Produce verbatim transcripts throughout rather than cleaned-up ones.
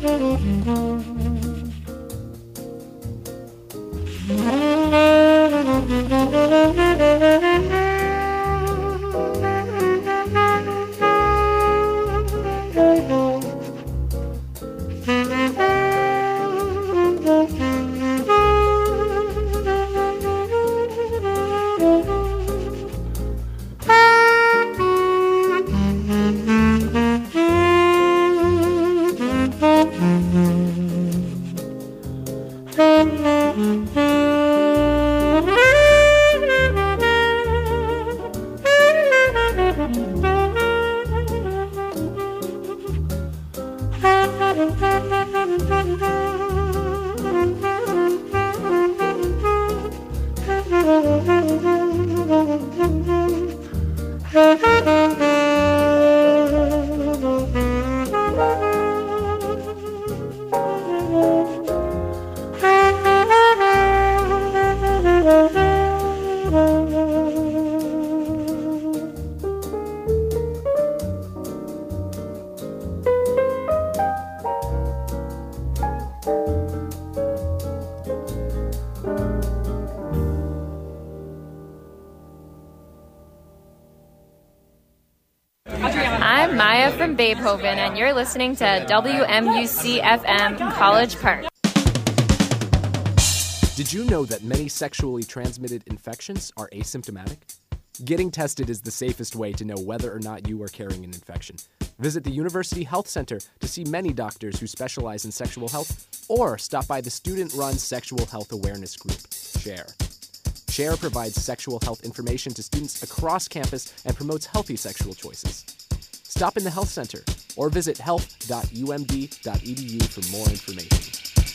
I'm Maya from Babehoven, and you're listening to W M U C F M College Park. Did you know that many sexually transmitted infections are asymptomatic? Getting tested is the safest way to know whether or not you are carrying an infection. Visit the University Health Center to see many doctors who specialize in sexual health, or stop by the student-run sexual health awareness group, SHARE. SHARE provides sexual health information to students across campus and promotes healthy sexual choices. Stop in the health center or visit health dot u m d dot e d u for more information.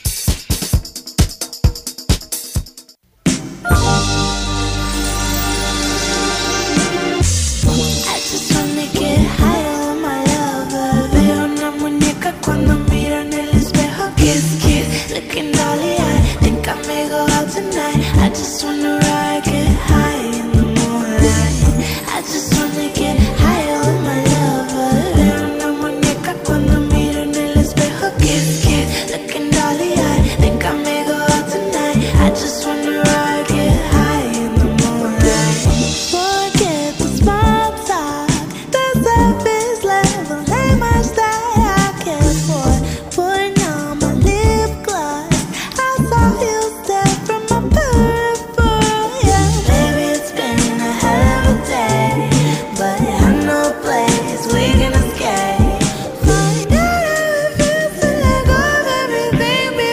I just wanna get high on my lover. Veo una muñeca cuando miro en el espejo. Kiss, kiss, looking dolly eyed. Think I may go out tonight. I just wanna ride, get high in the moonlight. I just wanna get high on my lover. Veo una muñeca cuando miro en el espejo. Kiss, kiss, looking dolly eyed. Think I may go out tonight. I just wanna ride, get high in the moonlight. Forget the small talk. The surface level ain't much that I care for. Putting on my lip gloss. I saw you step from my peripheral. Yeah, baby, it's been a hell of a day, but I know a place we can escape. Find out how it feels to let go of everything, be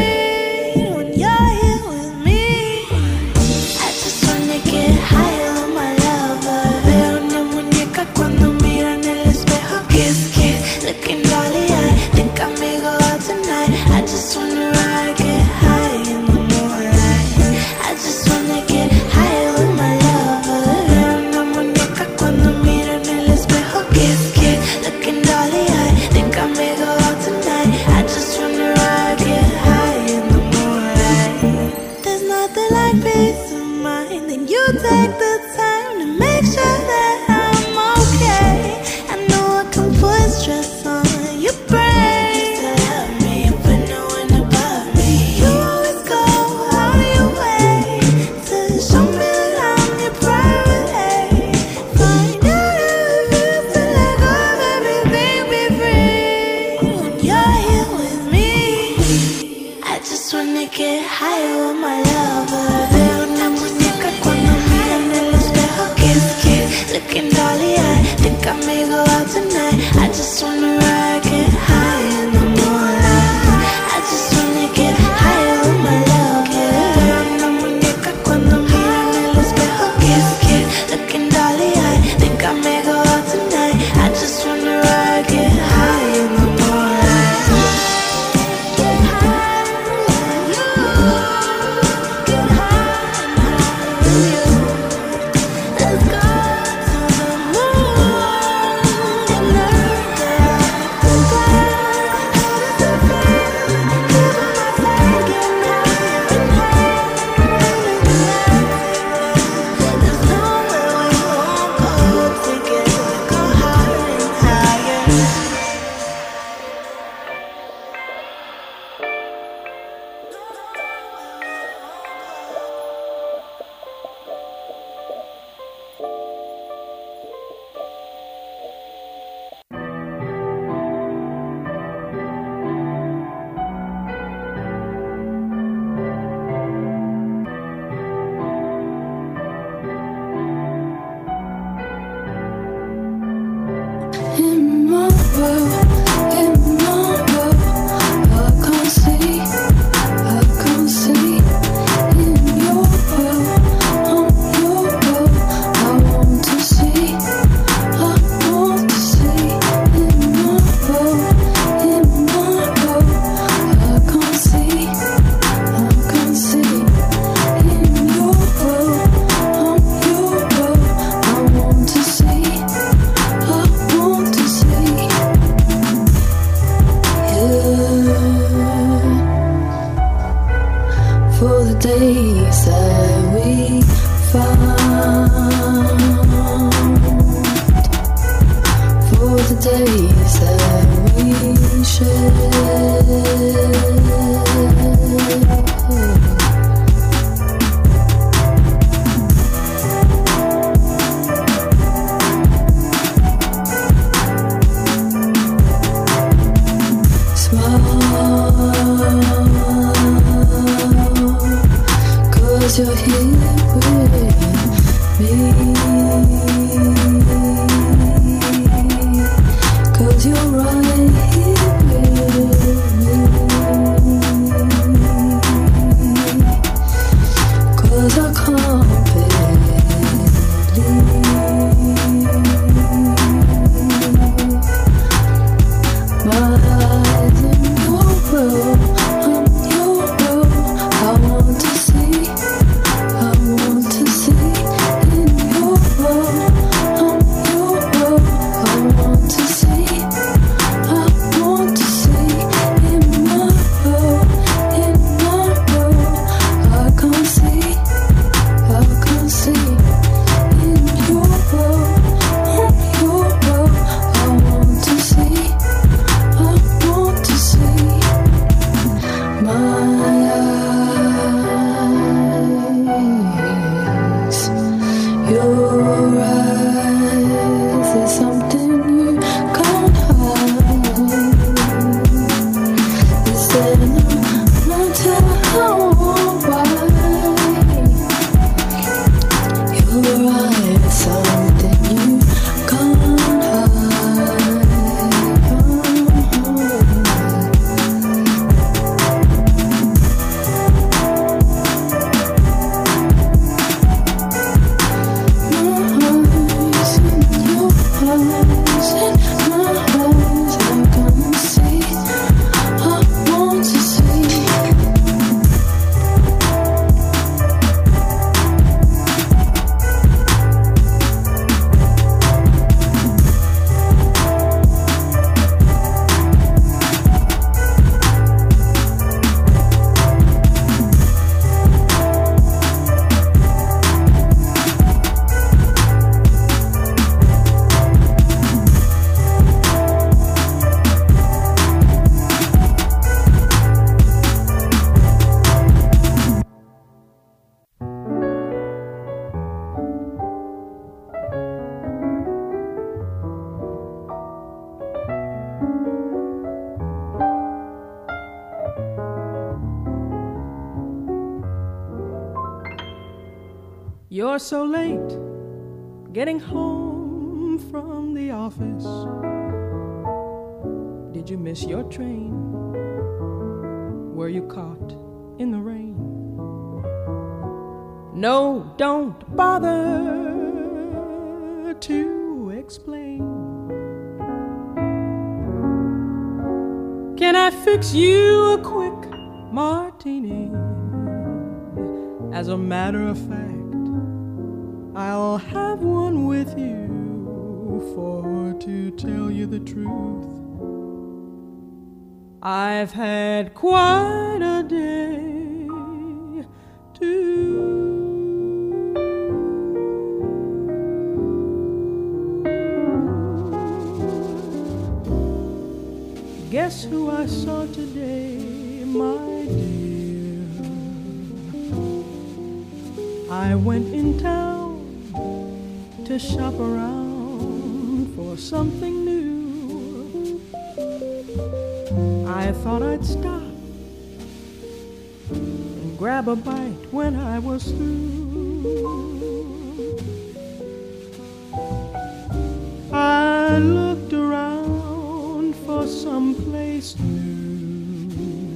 free when you're here with me. I just wanna get high on my lover. Veo una muñeca cuando miro en el espejo. Kiss, kiss, looking dolly eyed. Think I may go out tonight. I just wanna ride, get high in the moonlight. I just wanna get high with my lover. Veo una muñeca cuando miro en el espejo. Kiss, kiss, looking dolly eyed. Think I may go out tonight. I just wanna ride, get high in the moonlight. There's nothing like peace of mind, and you take the time to make sure that I'm okay. I know I can put stress on your brain. You still love me, but no one above me. You always go out of your way to show me that I'm your priority. Find out how it feels to let go of everything, be free when you're here with me. I just wanna get high with my lover. Veo una muñeca cuando miro en el espejo. Kiss, kiss, looking dolly eyed. Think I may go out tonight. I just wanna ride, get high in the moonlight. I just wanna get high with my lover. Veo una muñeca cuando miro en el espejo. Kiss, kiss, looking dolly eyed. Think I may go out tonight. I just wanna ride, get high in the moonlight. Get high with you. Get high with you. Let's go to the moon and earth. You're here with me, 'cause you're right here with me, 'cause I can't believe my eyes in your world, I'm your world, I want to see, I want to see in your world, I'm your world, I want to see, I want to see in my world, in my world, I can see, I can see in your world, I'm your world, I want to see, I want to see my eyes, your eyes is something you can't hide. Is there no matter how wide? Your eyes is something you can't hide. You're so late getting home from the office. Did you miss your train? Were you caught in the rain? No, don't bother to explain. Can I fix you a quick martini? As a matter of fact, I'll have one with you, for to tell you the truth, I've had quite a day too. Guess who I saw today, my dear? I went in town to shop around for something new. I thought I'd stop and grab a bite when I was through. I looked around for some place new.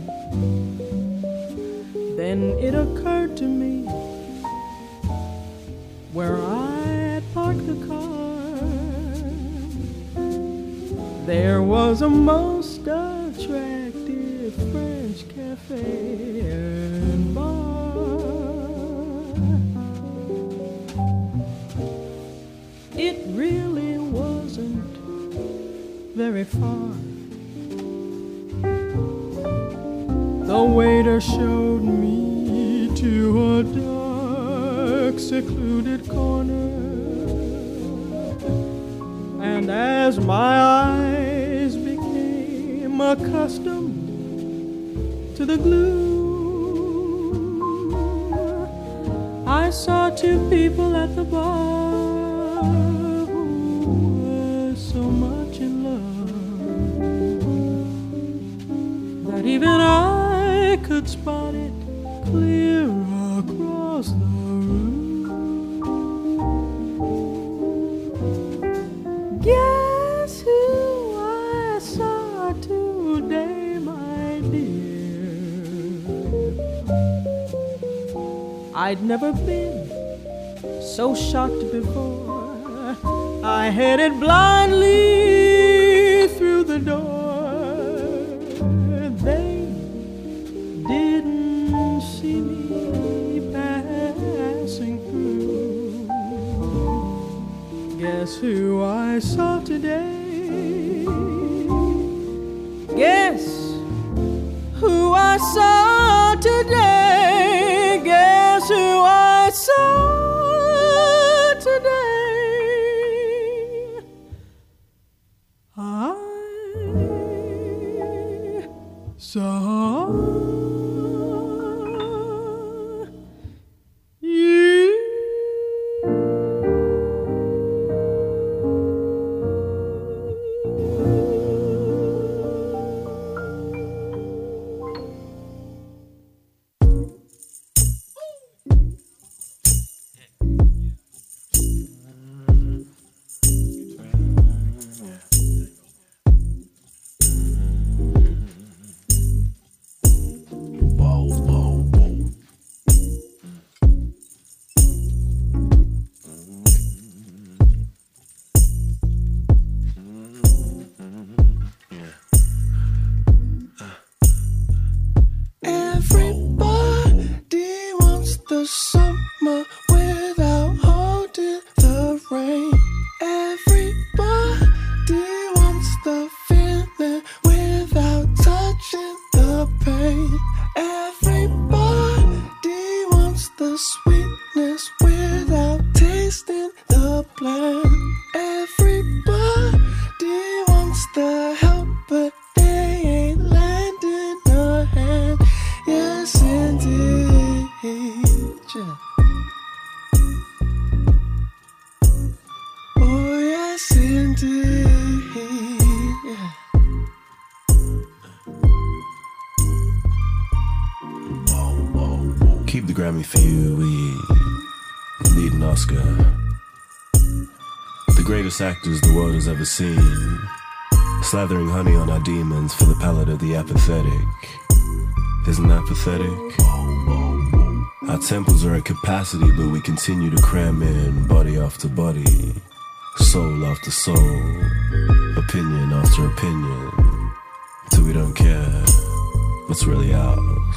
Then it occurred to me where I parked the car, there was a most attractive French cafe and bar. It really wasn't very far. The waiter showed me to a dark, secluded corner, and as my eyes became accustomed to the glue. I saw two people at the bar who were so much in love that even I could spot it clear across the room. Guess who I saw today, my dear? I'd never been so shocked before. I headed blindly through the door. They didn't see me passing through. Guess who I saw today? Guess who I saw today? Guess who I saw today? I saw you. Keep the Grammy for you, we need an Oscar. The greatest actors the world has ever seen, slathering honey on our demons for the palate of the apathetic. Isn't that pathetic? Our temples are at capacity, but we continue to cram in body after body, soul after soul, opinion after opinion, till we don't care what's really ours.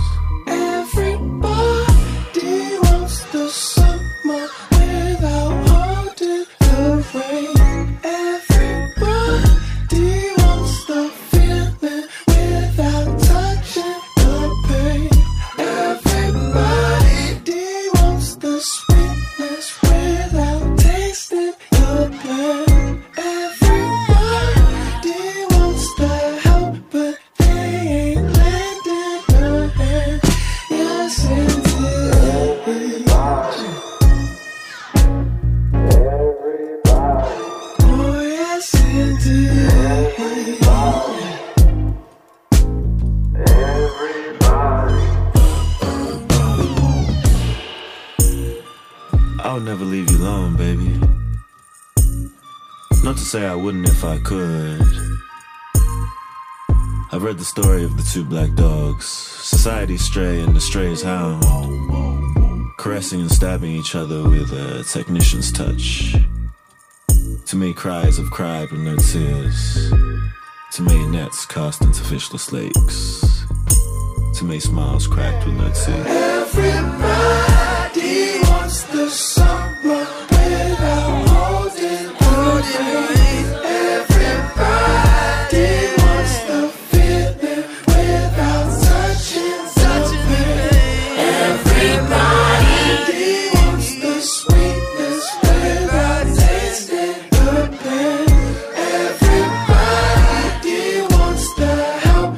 Everybody wants the summer without holding the rain. Everybody wants the feeling without touching the pain. Everybody wants the sweetness without tasting the pain. Everybody wants the help, but they ain't lending a hand. Yes, indeed. Oh, yes, indeed. I'll never leave you alone, baby. Not to say I wouldn't if I could. I've read the story of the two black dogs, society's stray and the stray's hound, caressing and stabbing each other with a technician's touch. Too many cries have cried with no tears. Too many nets cast into fishless lakes. Too many smiles cracked with no tears. Everybody wants the summer without holding the rain. Everybody wants the feeling without touching the pain. Everybody wants the sweetness without tasting the pain. Everybody wants the help,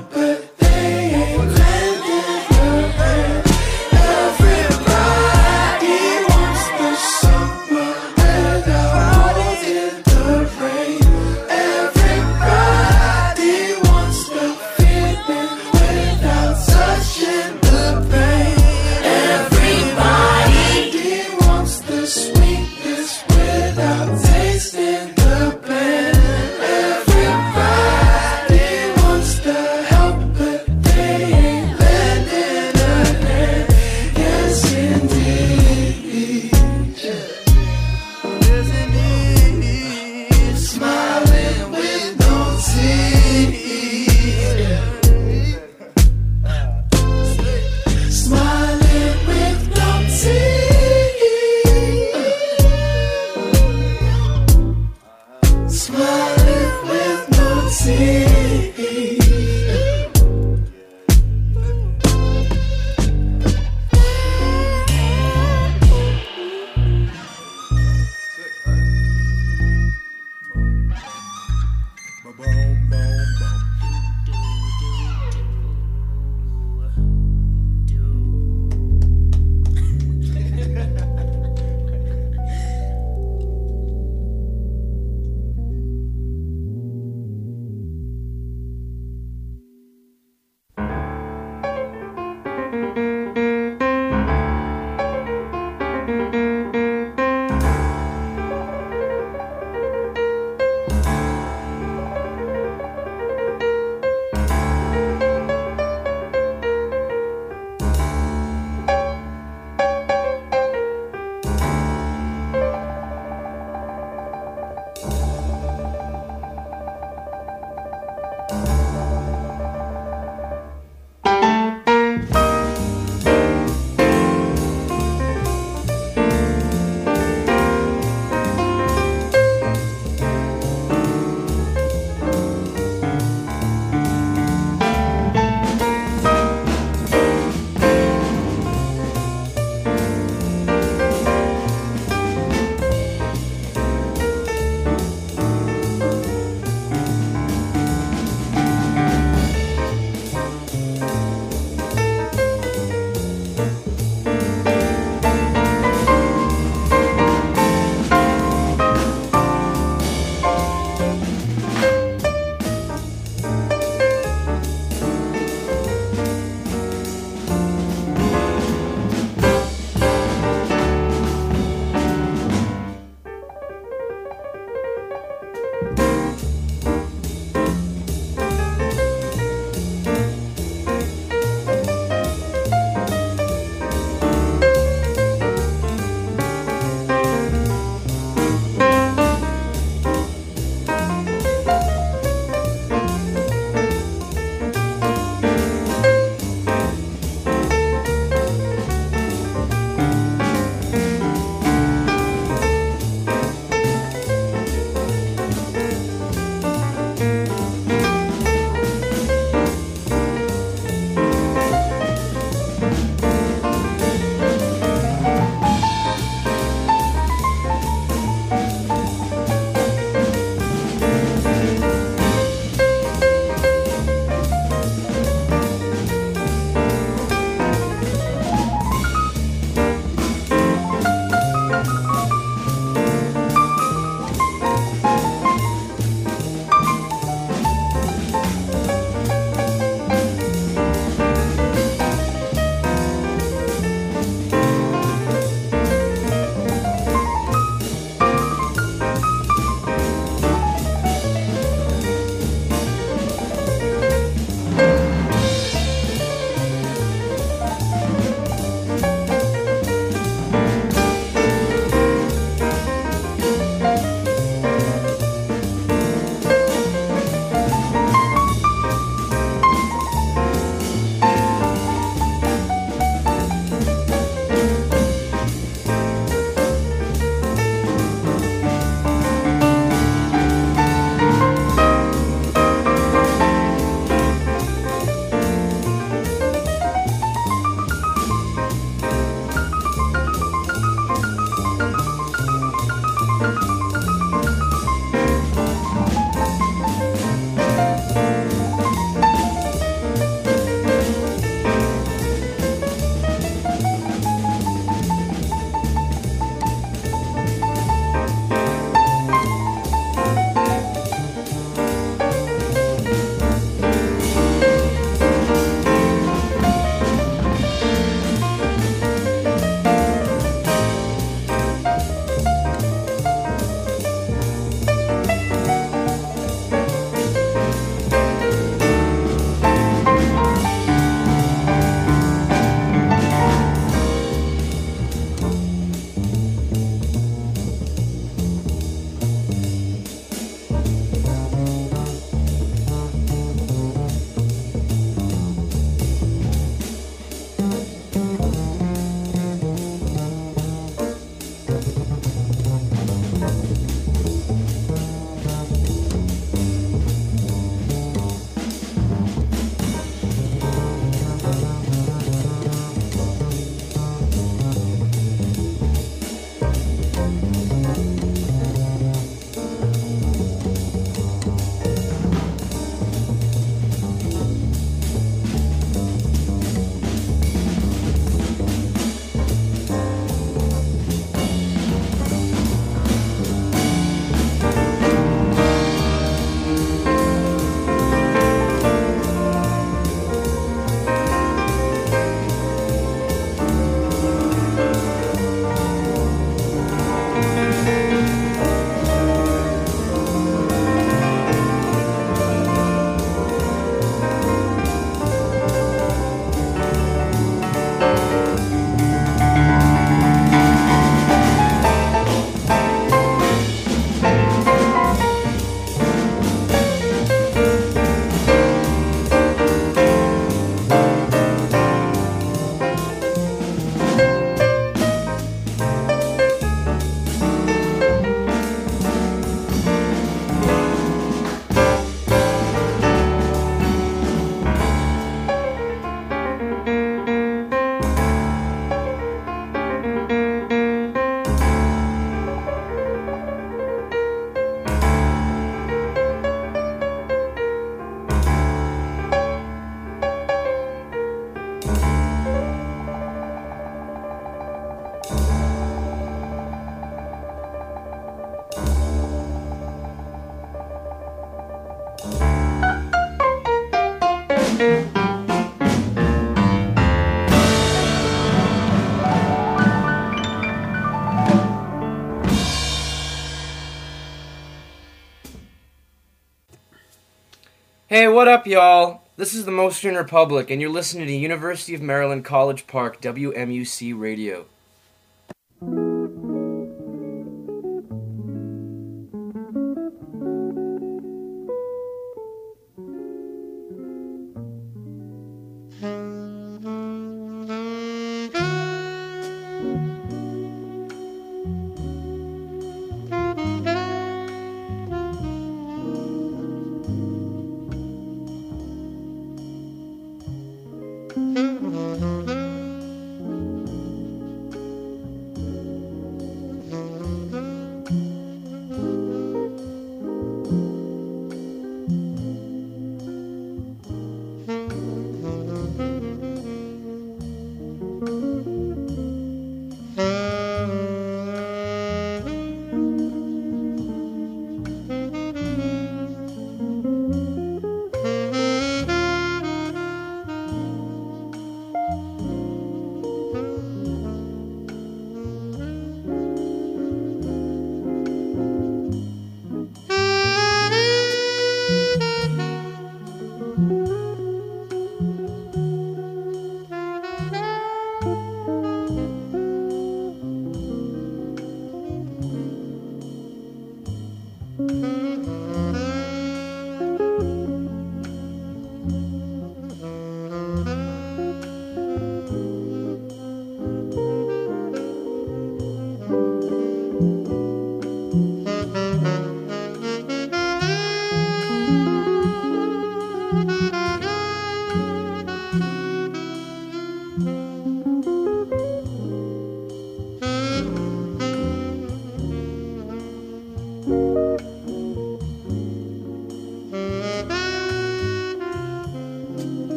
Hey, what up, y'all? This is the Most Student Republic, and you're listening to University of Maryland College Park W M U C Radio.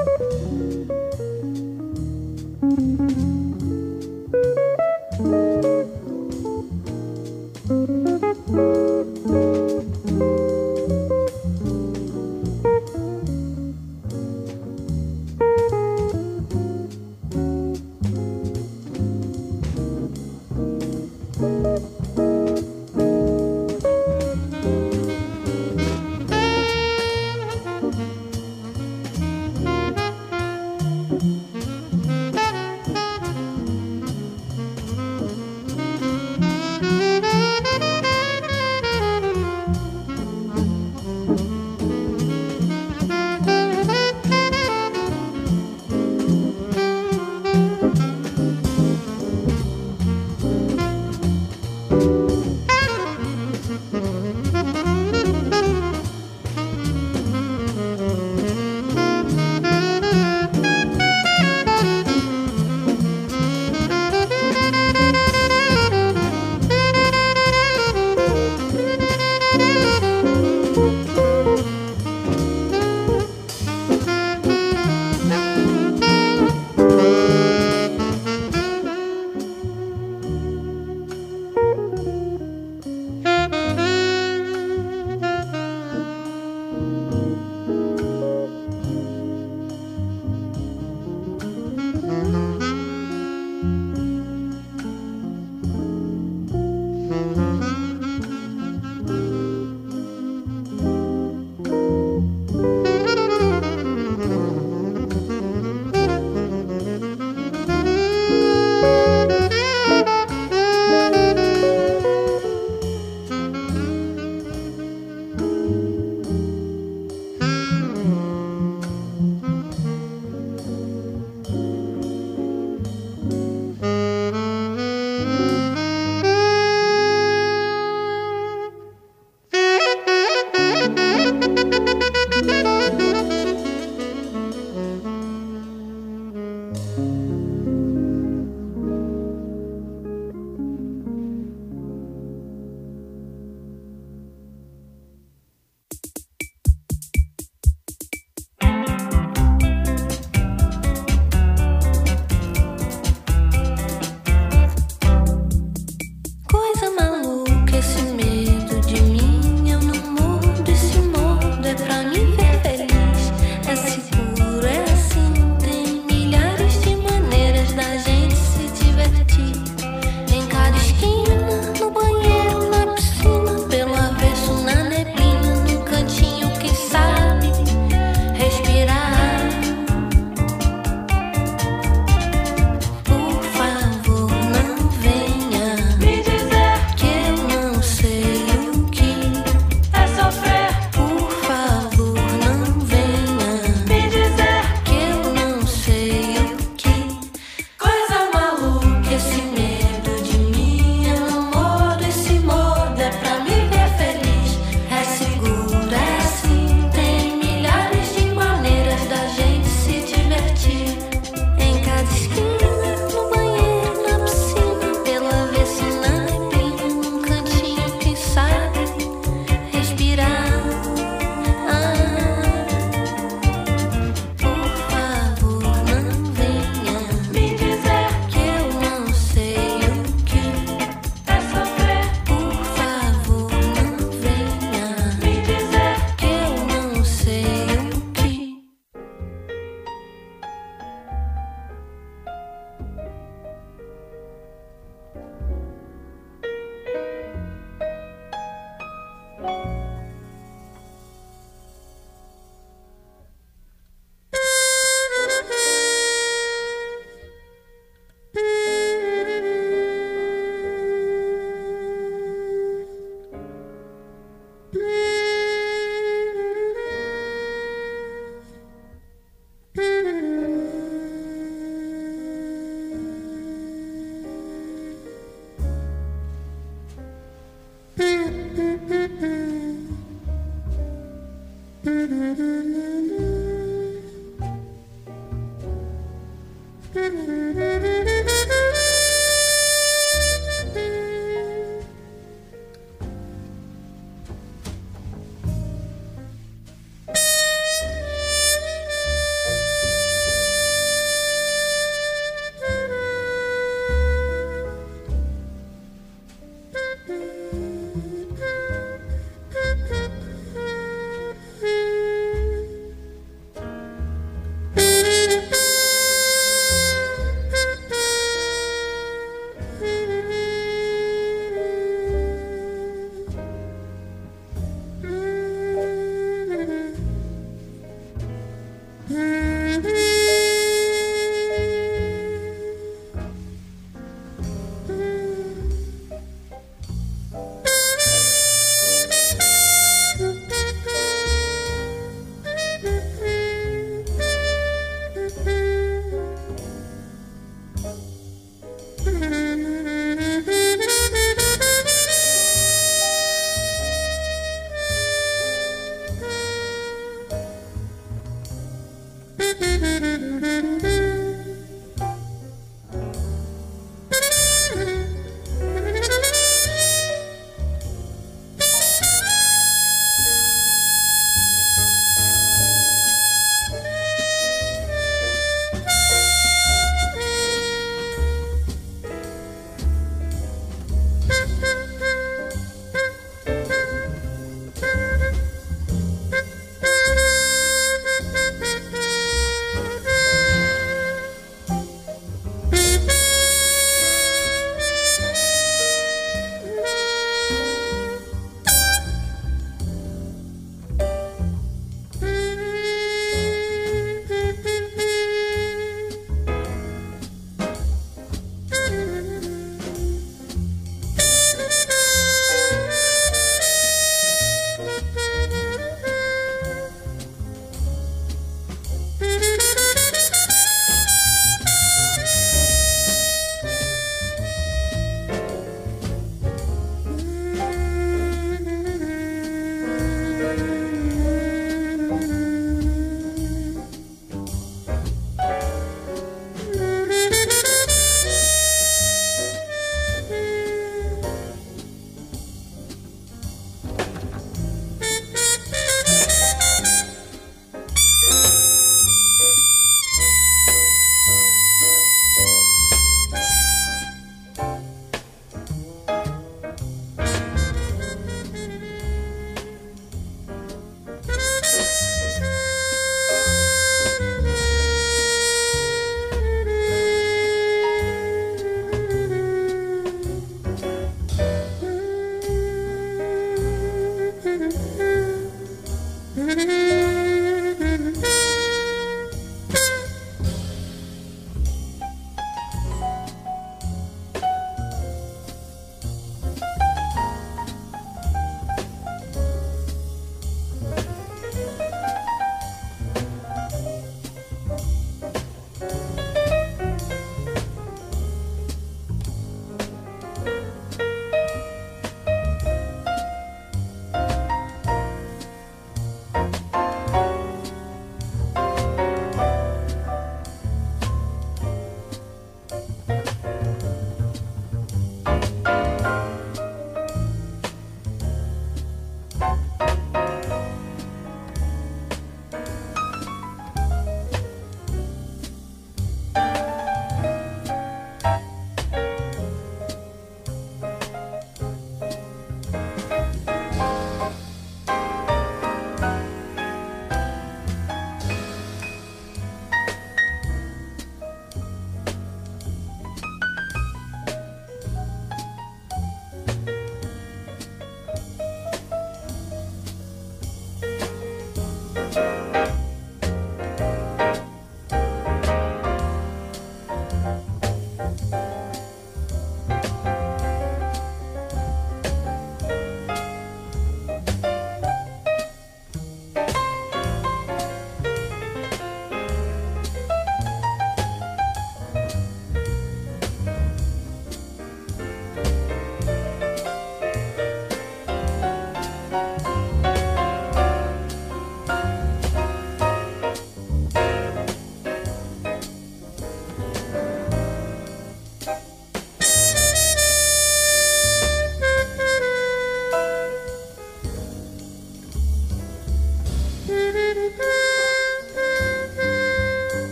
Thank you.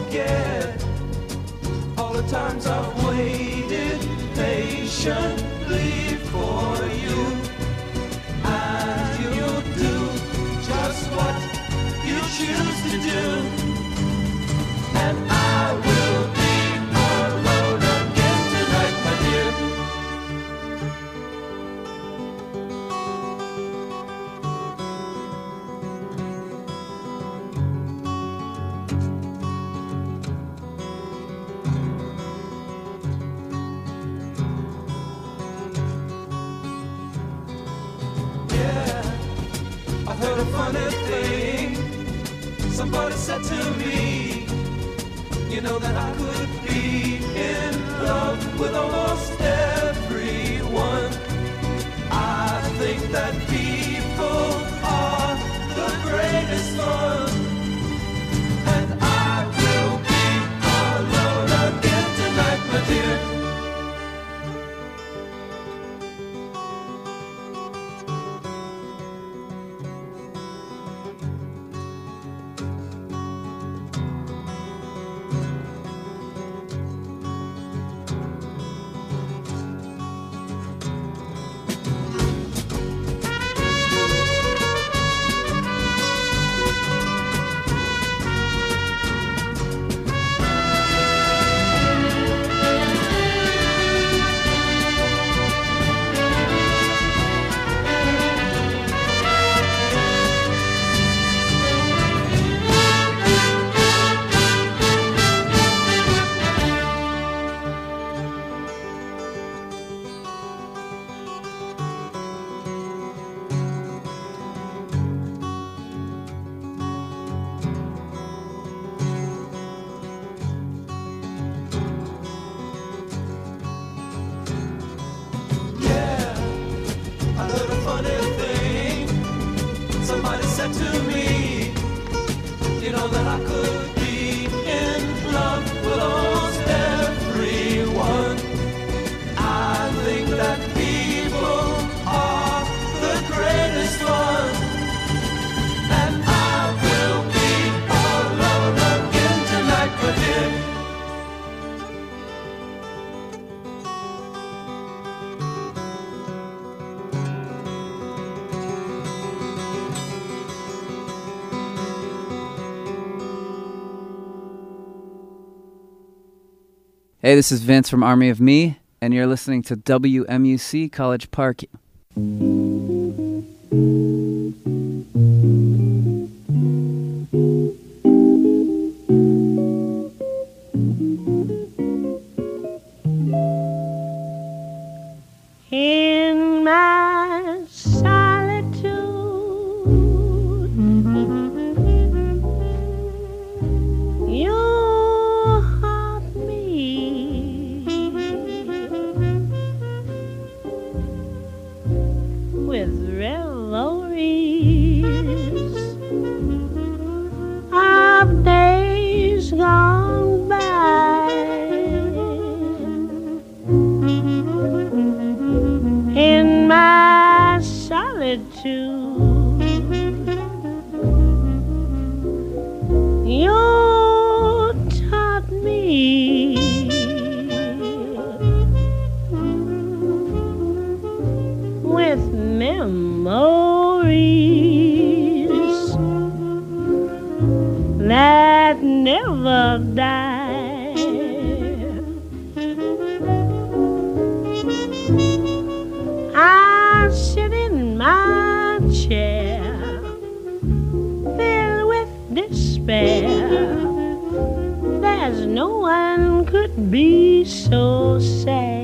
forget all the times I've waited patiently for you. And you'll do just what you choose to do. And I will be alone again tonight, my dear. I heard a funny thing. Somebody said to me, you know that I could be in love with almost everyone. I think that people are the greatest fun. And I will be alone again tonight, my dear. Somebody said to me, you know that I could be in love with almost everyone. I think that people are the greatest fun. And I will be alone again tonight, my dear. Hey, this is Vince from Army of Me, and you're listening to W M U C College Park. In my solitude, you haunt me with revelries of days gone by. In my solitude, you taught me with memories that never die. I sit in my chair, filled with despair. There's no one could be so sad.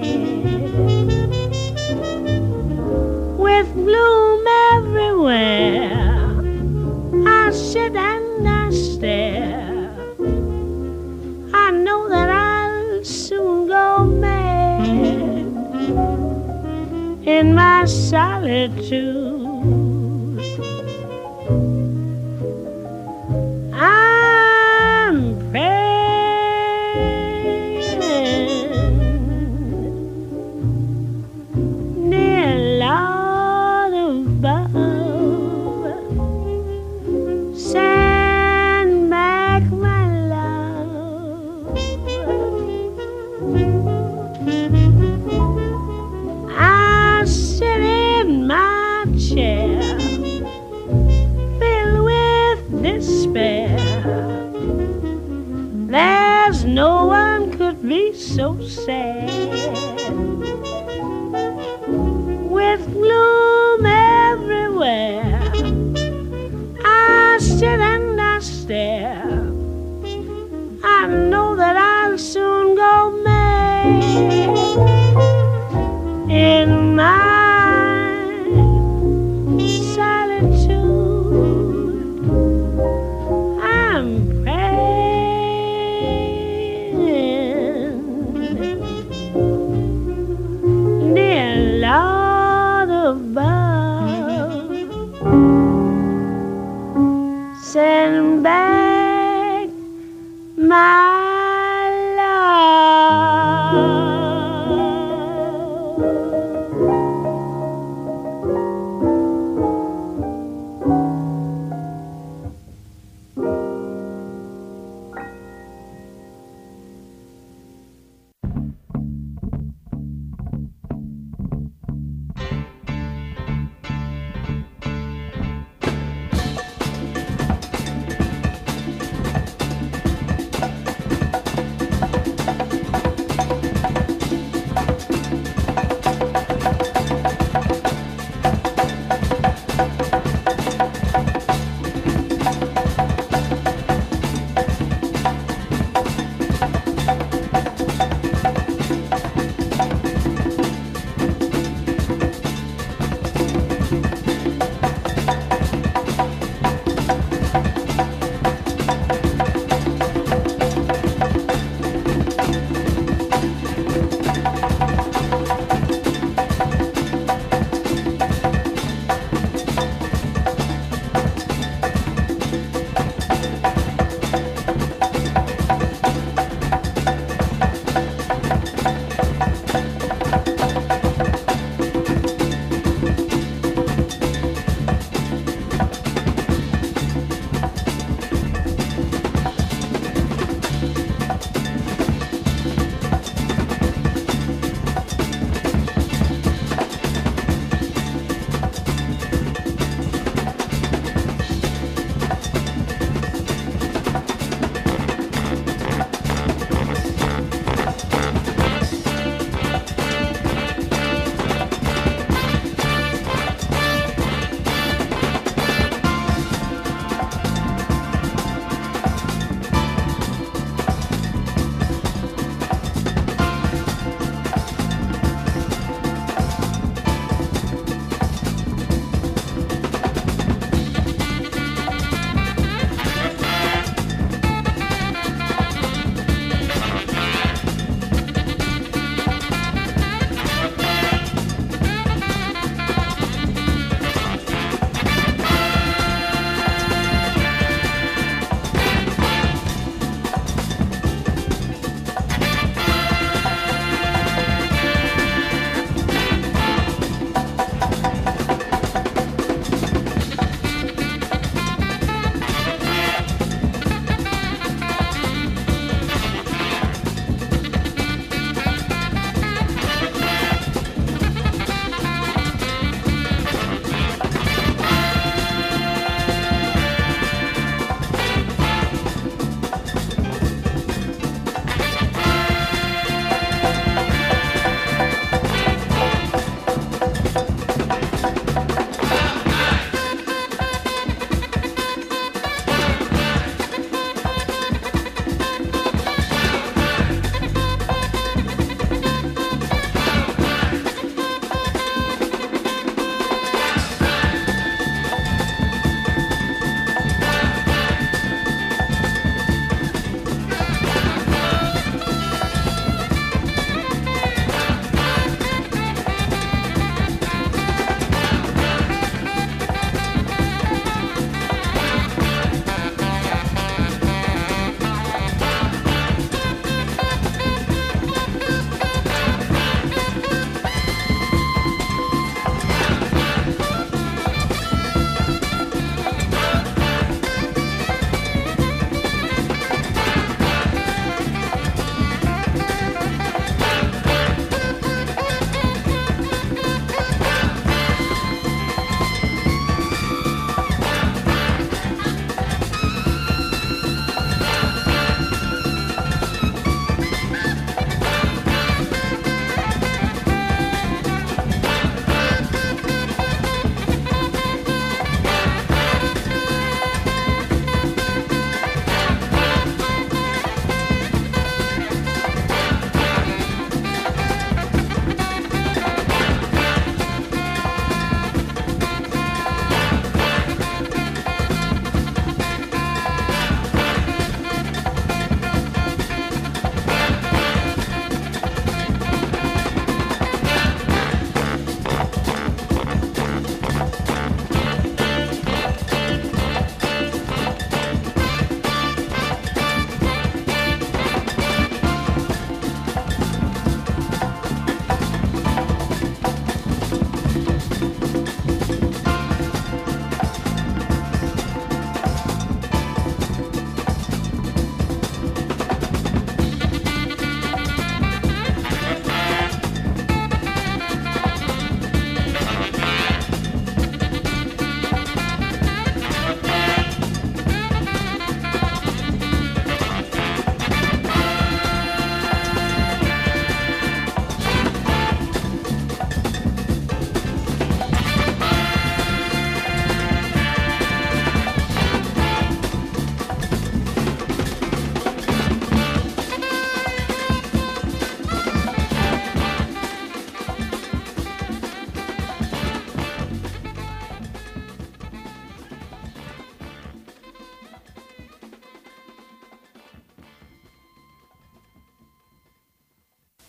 With bloom everywhere, I sit and I stare. I know that I'll soon go mad in my solitude. I'm praying, dear Lord above, send back my love no one could be so sad. With gloom everywhere, I sit and I stare. I know that I'll soon go mad in my solitude. I'm praying, dear Lord above, send back my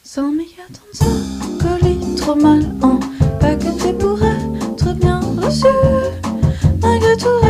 Sans m'y attendre, ça colis trop mal en paqueté pour être bien reçu. Malgré tout,